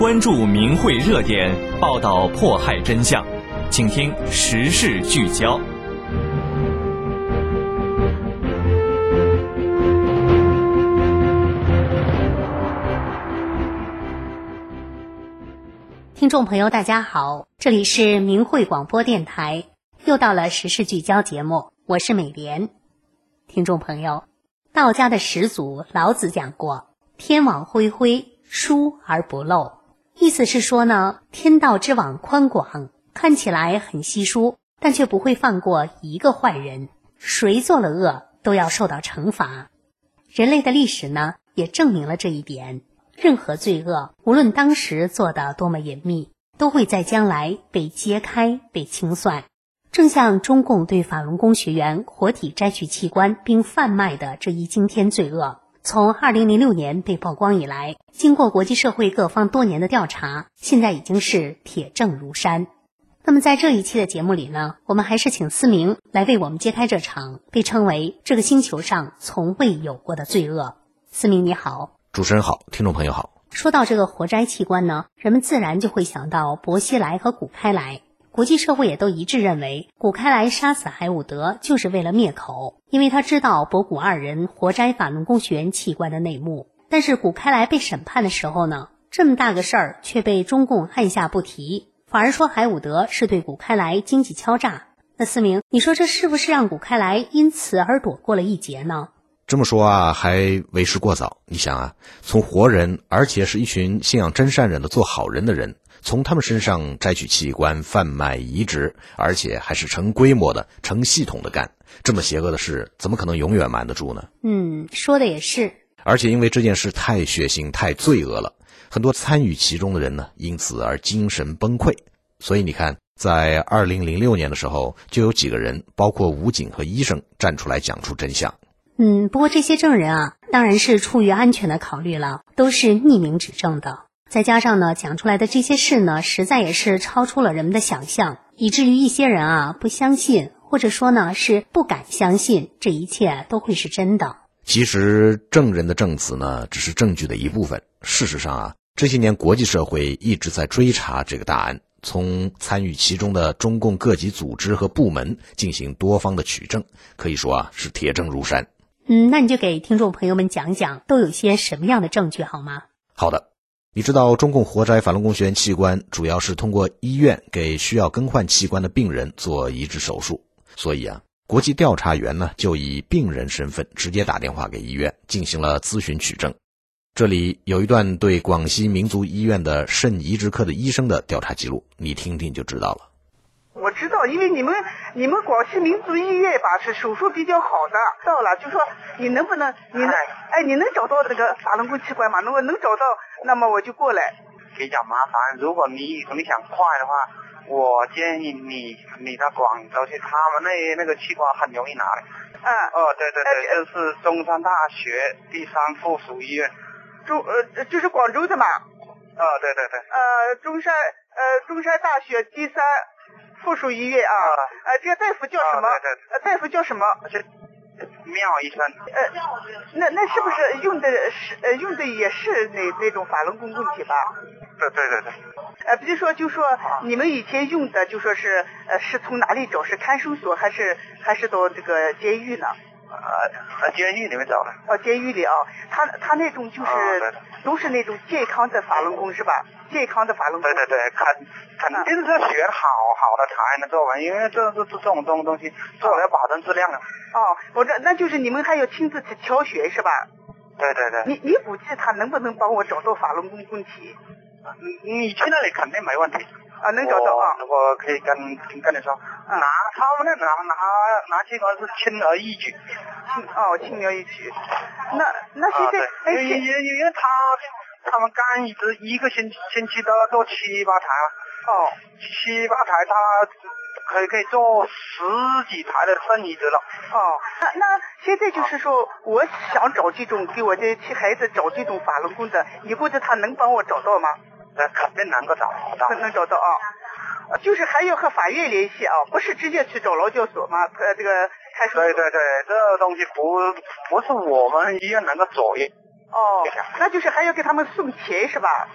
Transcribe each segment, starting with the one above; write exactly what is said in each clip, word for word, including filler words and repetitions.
关注民慧热点，报道迫害真相，请听时事聚焦。 听众朋友大家好，这里是民慧广播电台，又到了时事聚焦节目，我是美莲。听众朋友，道家的始祖老子讲过，天网恢恢，疏而不漏，意思是说呢，天道之网宽广，看起来很稀疏，但却不会放过一个坏人，谁做了恶都要受到惩罚。人类的历史呢，也证明了这一点。任何罪恶，无论当时做得多么隐秘，都会在将来被揭开、被清算。正像中共对法轮功学员活体摘取器官并贩卖的这一惊天罪恶，从二零零六年被曝光以来，经过国际社会各方多年的调查，现在已经是铁证如山。那么在这一期的节目里呢，我们还是请思明来为我们揭开这场被称为这个星球上从未有过的罪恶。思明你好。 主持人好，听众朋友好。 说到这个活摘器官呢，人们自然就会想到薄熙来和古开来。国际社会也都一致认为，古开来杀死海伍德就是为了灭口，因为他知道博古二人活摘法轮功学员器官的内幕。但是古开来被审判的时候呢，这么大个事儿却被中共按下不提，反而说海伍德是对古开来经济敲诈。那思明，你说这是不是让古开来因此而躲过了一劫呢？ 这么说啊，还为时过早。你想啊，从活人，而且是一群信仰真善忍的做好人的人，从他们身上摘取器官、贩卖移植，而且还是成规模的、成系统的干，这么邪恶的事，怎么可能永远瞒得住呢？ 嗯，说的也是。 而且因为这件事太血腥、太罪恶了，很多参与其中的人呢，因此而精神崩溃。所以你看，在二零零六年的时候，就有几个人，包括武警和医生，站出来讲出真相。 嗯，不过这些证人啊，当然是出于安全的考虑了，都是匿名指证的。再加上呢，讲出来的这些事呢，实在也是超出了人们的想象，以至于一些人啊不相信，或者说呢是不敢相信这一切都会是真的。 其实证人的证词呢，只是证据的一部分。事实上啊，这些年国际社会一直在追查这个大案，从参与其中的中共各级组织和部门进行多方的取证，可以说啊是铁证如山。 嗯，那你就给听众朋友们讲讲都有些什么样的证据好吗？ 好的。你知道中共活摘法轮功学员器官主要是通过医院给需要更换器官的病人做移植手术，所以啊，国际调查员呢就以病人身份直接打电话给医院进行了咨询取证。这里有一段对广西民族医院的肾移植科的医生的调查记录，你听听就知道了。 我知道，因为你们你们广西民族医院吧是手术比较好的，到了就说你能不能你能哎你能找到那个法轮功器官吗？如果能找到，那么我就过来。 比较麻烦，如果你你想快的话，我建议你你到广州去，他们那那个器官很容易拿的。 嗯哦对对对，这是中山大学第三附属医院。 中呃就是广州的嘛。 哦对对对。 呃中山呃中山大学第三附属医院啊，呃，这个大夫叫什么？ 哦、对对呃，大夫叫什么？ 妙医生。 呃，那那是不是用的是呃用的也是那那种法轮功问题吧？ 对对对对。 呃，比如说就说你们以前用的就说是呃是从哪里找？是看守所还是还是到这个监狱呢？ 呃，监狱里面找的。 哦，监狱里啊，他他那种就是、哦、都是那种健康的法轮功是吧？健康的法轮功。 对对对，肯肯定是学好好的才能做完，因为这这这种东东西做了要保证质量的。 哦，我这那就是你们还要亲自去挑选是吧？ 对对对。 你你估计他能不能帮我找到法轮功问题？ 你你去那里肯定没问题。 啊，能找到啊！ 我, 我可以跟跟你说，嗯、拿他们那拿拿拿器官是轻而易举， 轻哦轻而易举。那那现在、 啊、 哎， 因为因为他他们干一直一个星期星期都要做七八台啊。 哦， 七八台他可以可以做十几台的肾移植了。 哦，那那现在就是说，我想找这种给我这些孩子找这种法轮功的，你估计他能帮我找到吗？ 那肯定能够找到， 能能找到啊，就是还要和法院联系啊，不是直接去找劳教所吗？呃，这个看守所。 对对对，这东西不不是我们医院能够左右。 哦，那就是还要给他们送钱是吧？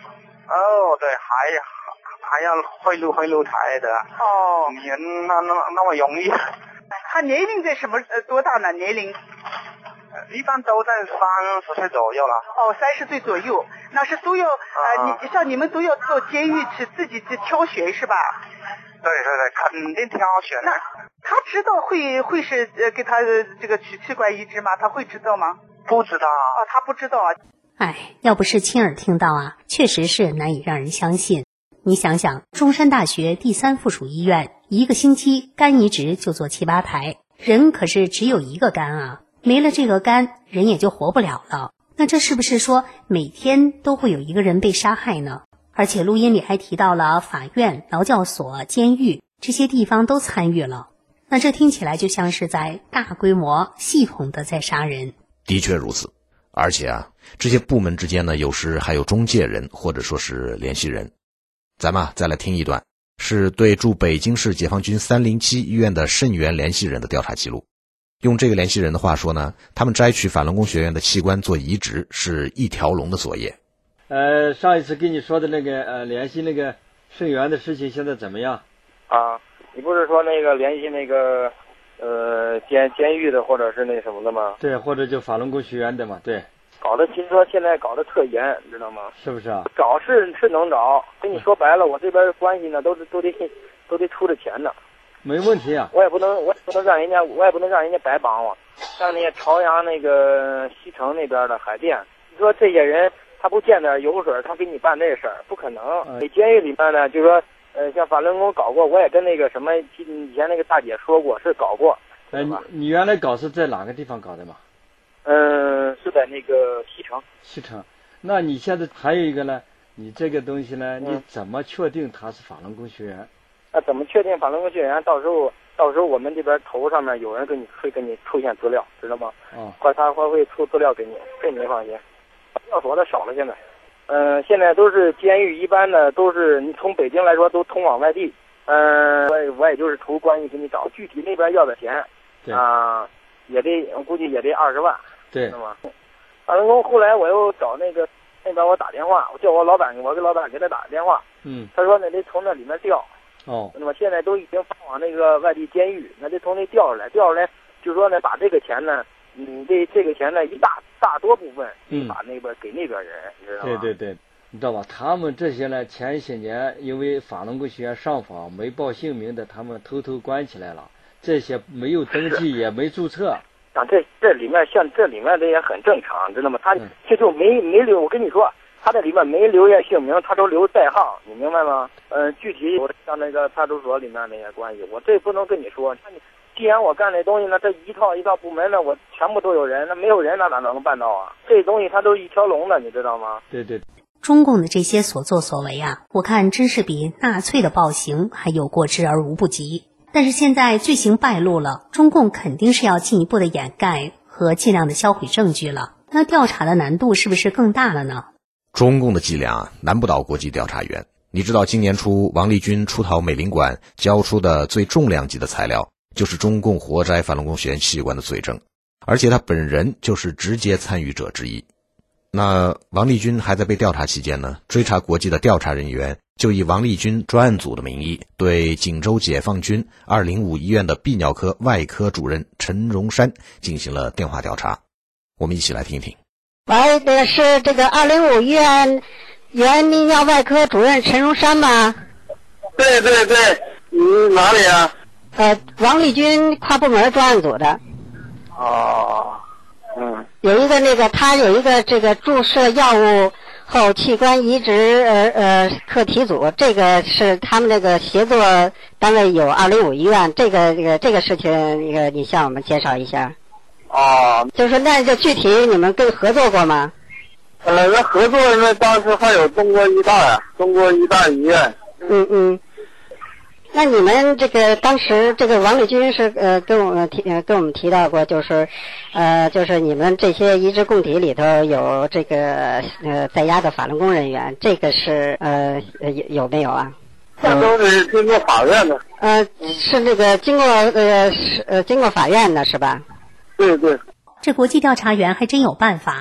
哦，对，还还要贿赂贿赂台的。 哦， 你那那那么容易？ 他年龄在什么呃多大呢？年龄？ 一般都在三十岁左右了。 哦，三十岁左右，那是都要呃， 啊、 你像你们都要到监狱去自己去挑选是吧？ 对对对，肯定挑选的。 那他知道会会是呃给他呃这个取器官移植吗？他会知道吗？ 不知道啊，他不知道啊。 哎，要不是亲耳听到啊，确实是难以让人相信。你想想，中山大学第三附属医院一个星期肝移植就做七八台，人可是只有一个肝啊，没了这个肝，人也就活不了了。那这是不是说每天都会有一个人被杀害呢？而且录音里还提到了法院、劳教所、监狱这些地方都参与了，那这听起来就像是在大规模、系统的在杀人。 的确如此，而且啊，这些部门之间呢，有时还有中介人或者说是联系人。咱们啊，再来听一段，是对驻北京市解放军三零七医院的肾源联系人的调查记录。用这个联系人的话说呢，他们摘取法轮功学院的器官做移植是一条龙的作业。 呃，上一次跟你说的那个呃联系那个肾源的事情现在怎么样？ 啊，你不是说那个联系那个呃监监狱的或者是那什么的吗？ 对，或者就法轮功学员的嘛，对。 搞得听说现在搞得特严，你知道吗？ 是不是啊？ 找是是能找，跟你说白了，我这边关系呢都都得都得出着钱呢。 没问题啊， 我也不能我也不能让人家我也不能让人家白帮我。像那些朝阳那个西城那边的海淀，你说这些人他不见点油水，他给你办这事儿不可能。在监狱里面呢，就说呃像法轮功搞过，我也跟那个什么以前那个大姐说过是搞过。 哎，你你原来搞是在哪个地方搞的嘛？ 嗯，是在那个西城。 西城，那你现在还有一个呢？你这个东西呢， 嗯、 你怎么确定他是法轮功学员？ 那怎么确定法轮功学员？到时候到时候我们这边头上面有人给你会给你出现资料，知道吗？ 哦， 或他会会出资料给你，这你放心。要所的少了现在，嗯、呃，现在都是监狱，一般的都是你从北京来说都通往外地，嗯、呃，我也我也就是图关系给你找，具体那边要的钱， 对啊、呃，也得我估计也得二十万。 对， 是吗？法轮功后来我又找那个那边我打电话，我叫我老板，我给老板给他打个电话， 嗯， 他说那得从那里面调， 哦， 那么现在都已经发往那个外地监狱，那得从那调出来，调出来，就说呢把这个钱呢，嗯，这这个钱呢一大大多部分， 嗯， 把那边给那边人，你知道吗？ 对对对，你知道吧？他们这些呢，前些年因为法轮功学员上访没报姓名的，他们偷偷关起来了，这些没有登记也没注册。 啊，这这里面像这里面这也很正常，知道吗？他这就没没留，我跟你说，他这里面没留下姓名，他都留代号，你明白吗？嗯、呃，具体我像那个派出所里面那些关系，我这不能跟你说。既然我干这东西呢，这一套一套部门呢，我全部都有人，那没有人那哪能办到啊？这东西它都是一条龙的，你知道吗？ 对对。 中共的这些所作所为啊，我看真是比纳粹的暴行还有过之而无不及。但是现在罪行败露了，中共肯定是要进一步的掩盖和尽量的销毁证据了。那调查的难度是不是更大了呢？ 中共的伎俩啊，难不倒国际调查员。你知道今年初王立军出逃美领馆交出的最重量级的材料，就是中共活摘法轮功学员器官的罪证，而且他本人就是直接参与者之一。那王立军还在被调查期间呢，追查国际的调查人员就以王立军专案组的名义，对锦州解放军二零五医院的泌尿科外科主任陈荣山进行了电话调查。我们一起来听听。 喂，这个是这个二零五医院原泌尿外科主任陈荣山吗？ 对对对，你哪里啊？ 呃，王立军跨部门专案组的。 哦，嗯， 有一个那个他有一个这个注射药物后器官移植呃呃课题组，这个是他们那个协作单位有二零五医院，这个这个这个事情，那个你向我们介绍一下。 哦， 就是那就具体你们跟合作过吗？ 呃，那合作那当时还有中国医大呀，中国医大医院。 嗯嗯。那你们这个当时这个王立军是呃跟我们提呃跟我们提到过，就是呃就是你们这些移植供体里头有这个呃在押的法轮功人员，这个是呃有有没有啊？ 这都是经过法院的。 呃，是那个经过呃是呃经过法院的是吧？ 对对。 这国际调查员还真有办法。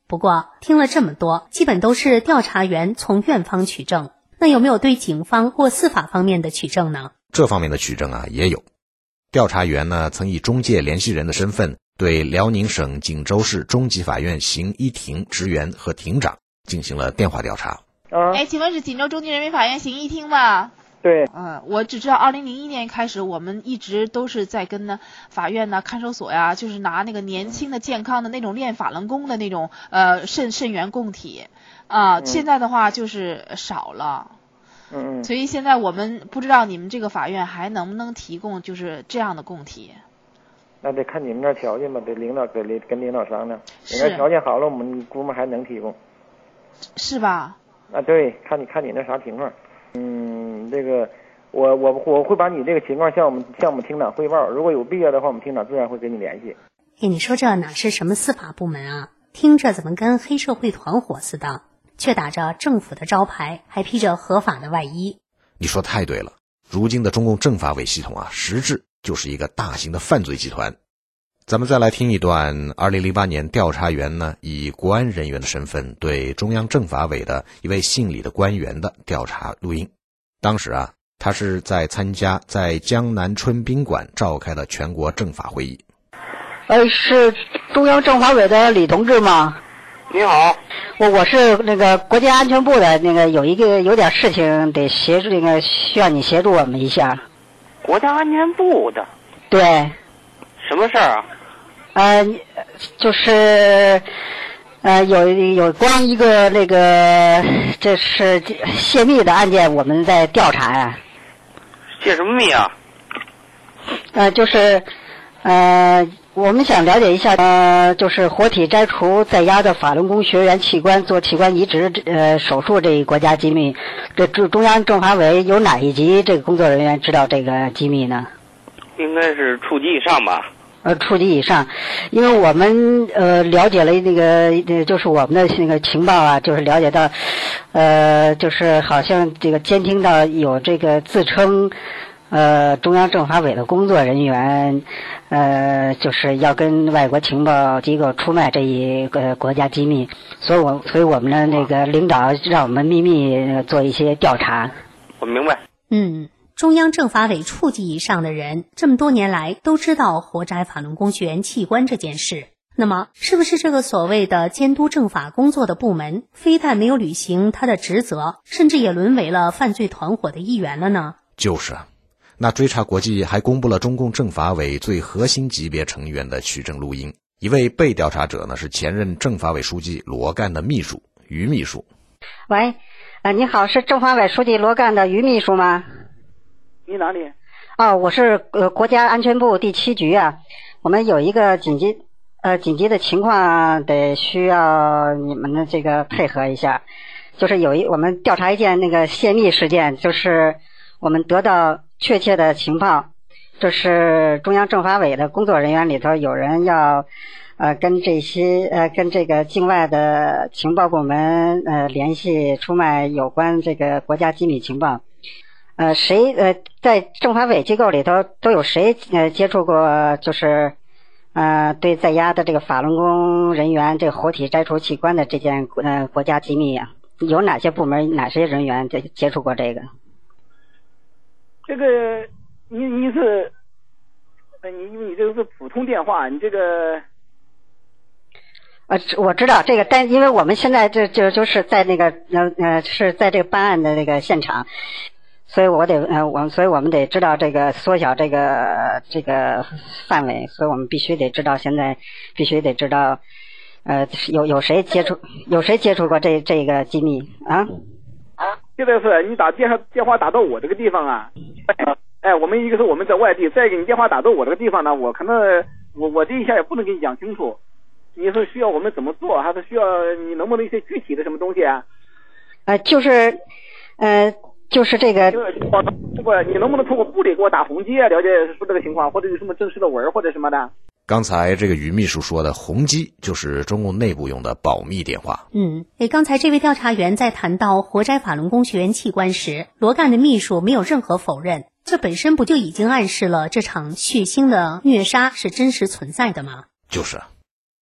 不过听了这么多，基本都是调查员从院方取证，那有没有对警方或司法方面的取证呢？ 这方面的取证啊也有。调查员呢曾以中介联系人的身份对辽宁省锦州市中级法院刑一庭职员和庭长进行了电话调查。 啊，哎，请问是锦州中级人民法院刑一厅吧？ 对。 嗯，我只知道二零零一年开始，我们一直都是在跟呢法院呢、看守所呀，就是拿那个年轻的、健康的那种练法轮功的那种呃肾肾源供体啊、呃嗯，现在的话就是少了。 嗯嗯。 所以现在我们不知道你们这个法院还能不能提供就是这样的供体。 那得看你们那条件吧，得领导跟领跟领导商量。你那条件好了，我们估摸还能提供。 是吧？ 啊，对，看你看你那啥情况。嗯，这个我我我会把你这个情况向我们向我们厅长汇报，如果有必要的话，我们厅长自然会跟你联系。 哎，你说这哪是什么司法部门啊？听着怎么跟黑社会团伙似的，却打着政府的招牌，还披着合法的外衣。 你说太对了，如今的中共政法委系统啊，实质就是一个大型的犯罪集团。咱们再来听一段二零零八年调查员呢以国安人员的身份对中央政法委的一位姓李的官员的调查录音。当时啊，他是在参加在江南春宾馆召开的全国政法会议。 呃，是中央政法委的李同志吗？ 你好， 我我是那个国家安全部的，那个有一个有点事情得协助，那个需要你协助我们一下。 国家安全部的？ 对。 什么事儿啊？ 呃，就是呃，有有关一个那个这是泄密的案件，我们在调查呀、啊。 泄什么密啊？ 呃，就是呃，我们想了解一下，呃，就是活体摘除在押的法轮功学员器官做器官移植呃手术这一国家机密，这中央政法委有哪一级这个工作人员知道这个机密呢？ 应该是处级以上吧。 呃，处级以上，因为我们呃了解了那个，呃，就是我们的那个情报啊，就是了解到，呃，就是好像这个监听到有这个自称，呃，中央政法委的工作人员，呃，就是要跟外国情报机构出卖这一个国家机密，所以我所以我们的那个领导让我们秘密做一些调查。 我明白。 嗯。中央政法委处级以上的人，这么多年来都知道活摘法轮功学员器官这件事。那么，是不是这个所谓的监督政法工作的部门，非但没有履行他的职责，甚至也沦为了犯罪团伙的一员了呢？ 就是啊，那追查国际还公布了中共政法委最核心级别成员的取证录音。一位被调查者呢是前任政法委书记罗干的秘书于秘书。 喂，呃，你好，是政法委书记罗干的于秘书吗？ 你哪里？ 哦，我是呃国家安全部第七局啊，我们有一个紧急呃紧急的情况得需要你们的这个配合一下，就是有一我们调查一件那个泄密事件，就是我们得到确切的情报，就是中央政法委的工作人员里头有人要呃跟这些呃跟这个境外的情报部门呃联系出卖有关这个国家机密情报。呃，谁呃，在政法委机构里头都有谁呃接触过，就是呃对在押的这个法轮功人员这个活体摘除器官的这件呃国家机密啊？有哪些部门哪些人员接接触过这个？ 这个你你是呃你你这个是普通电话，你这个呃我知道这个，但因为我们现在这就就是在那个呃呃是在这个办案的那个现场。所以我得呃我所以我们得知道这个缩小这个这个范围，所以我们必须得知道现在必须得知道呃有有谁接触有谁接触过这这个机密啊？ 现在是你打电话电话打到我这个地方啊，哎，我们一个是我们在外地，再一个你电话打到我这个地方呢，我可能我我这一下也不能给你讲清楚，你是需要我们怎么做，还是需要你能不能一些具体的什么东西啊？ 呃，就是呃。就是这个， 不过你能不能通过部里给我打红机啊？了解说这个情况，或者有什么正式的文或者什么的？ 刚才这个于秘书说的红机，就是中共内部用的保密电话。 嗯，诶，刚才这位调查员在谈到活摘法轮功学员器官时，罗干的秘书没有任何否认，这本身不就已经暗示了这场血腥的虐杀是真实存在的吗？ 就是，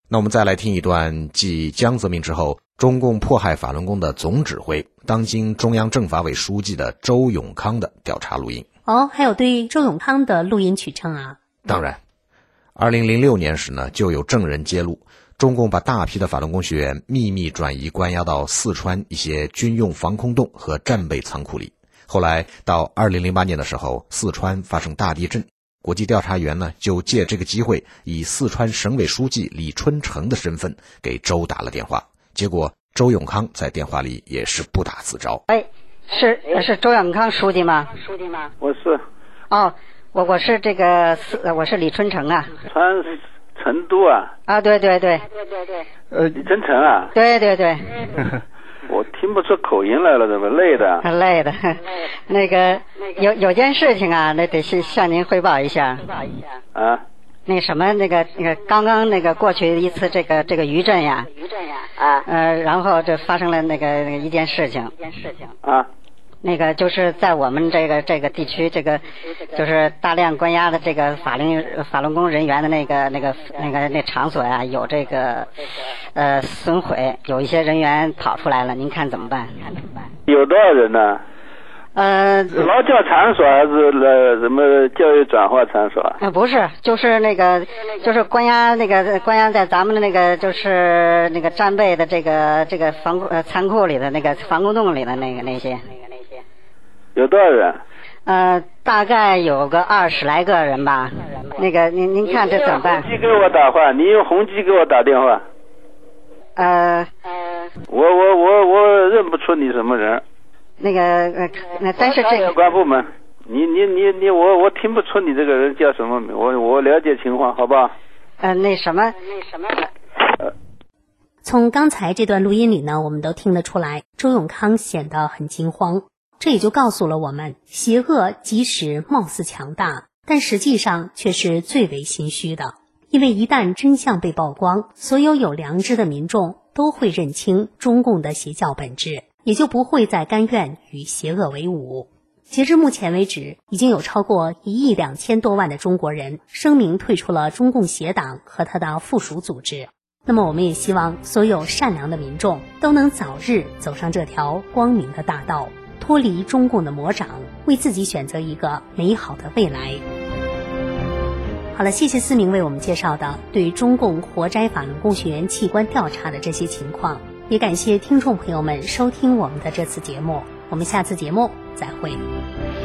那我们再来听一段继江泽民之后，中共迫害法轮功的总指挥、当今中央政法委书记的周永康的调查录音。 哦，还有对周永康的录音取证啊？ 当然，二零零六年时呢，就有证人揭露，中共把大批的法轮功学员秘密转移关押到四川一些军用防空洞和战备仓库里。后来到二零零八年的时候，四川发生大地震，国际调查员呢就借这个机会，以四川省委书记李春城的身份给周打了电话。结果周永康在电话里也是不打自招。 哎，是是周永康书记吗？书记吗？ 我是。 哦，我我是这个我是李春城啊。 川成都啊。 啊，对对对。 对对对。呃，李春城啊。 对对对。 我听不出口音来了，怎么累的？ 很累的。那个有有件事情啊，那得是向您汇报一下。汇报一下。啊。那什么，那个那个刚刚那个过去一次这个这个余震呀。余震呀。啊。呃，然后这发生了那个那个一件事情。一件事情。啊。那个就是在我们这个这个地区，这个就是大量关押的这个法轮法轮功人员的那个那个那个那场所呀，有这个呃损毁，有一些人员跑出来了，您看怎么办？看怎么办？ 有多少人呢？ 呃， 劳教场所还是呃什么教育转化场所？ 呃，不是，就是那个，就是关押那个关押在咱们的那个就是那个战备的这个这个防呃仓库里的那个防空洞里的那个那些。 有多少人？ 呃，大概有个二十来个人吧。那个，您您看这怎么办？ 红基给我打话，你用红基给我打电话。 呃， 我我我我认不出你什么人。 那个呃，那但是这个有关部门，你你你你我我听不出你这个人叫什么名，我我了解情况，好不好？ 呃，那什么那什么。 呃从刚才这段录音里呢，我们都听得出来，周永康显得很惊慌。这也就告诉了我们，邪恶即使貌似强大，但实际上却是最为心虚的。因为一旦真相被曝光，所有有良知的民众都会认清中共的邪教本质，也就不会再甘愿与邪恶为伍。截至目前为止，已经有超过一亿两千多万的中国人声明退出了中共邪党和他的附属组织。那么我们也希望所有善良的民众都能早日走上这条光明的大道，脱离中共的魔掌，为自己选择一个美好的未来。好了，谢谢思明为我们介绍的对中共活摘法轮功学员器官调查的这些情况，也感谢听众朋友们收听我们的这次节目，我们下次节目再会。